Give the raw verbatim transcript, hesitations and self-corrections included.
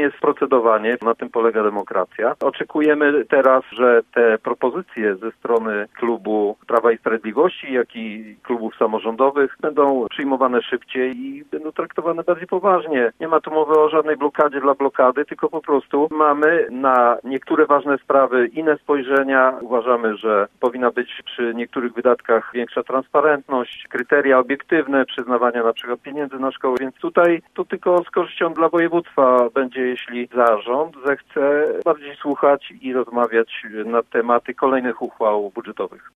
jest procedowanie, na tym polega demokracja. Oczekujemy teraz, że te propozycje ze strony klubu Prawa i Sprawiedliwości, jak i klubów samorządowych będą przyjmowane szybciej i będą traktowane bardziej poważnie. Nie ma tu mowy o żadnej blokadzie dla blokady, tylko po prostu mamy na niektóre ważne sprawy inne spojrzenia. Uważamy, że powinna być przy niektórych wydatkach większa transparentność, kryteria obiektywne przyznawania na przykład pieniędzy na szkoły, więc tutaj to tylko z korzyścią dla województwa będzie, jeśli zarząd zechce bardziej słuchać i rozmawiać na tematy kolejnych uchwał budżetowych.